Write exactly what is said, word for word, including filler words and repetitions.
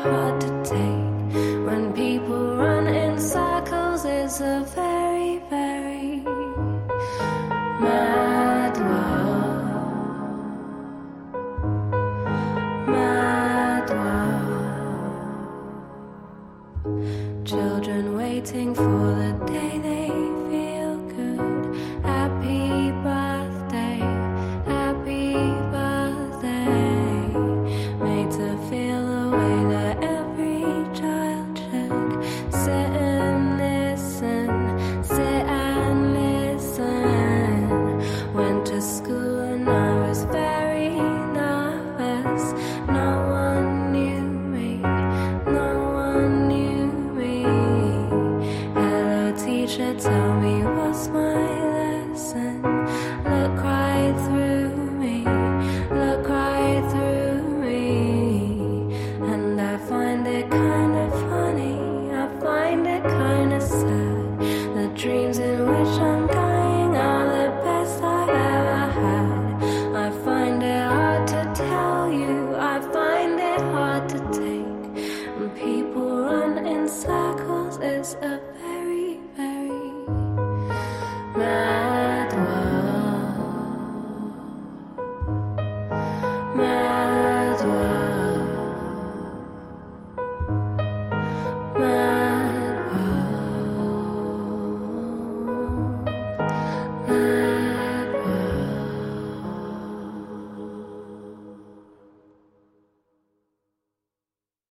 hard to take. When people run in circles, it's a very, very mad world. Mad world. Children waiting for the day they feel good. Happy birthday, happy birthday. Made to feel the way that every child should. Sit and listen, sit and listen. Went to school and I was very nervous. No one knew me, no one knew me. Hello teacher, tell me what's my lesson. Look right through me, look right through me. And I find it kind of funny, I find it kind of sad. The dreams in which I'm dying are the best I've ever had. I find it hard to tell you, I find it hard to take. When people run in circles, it's a very, very mad world. Mad world. Mad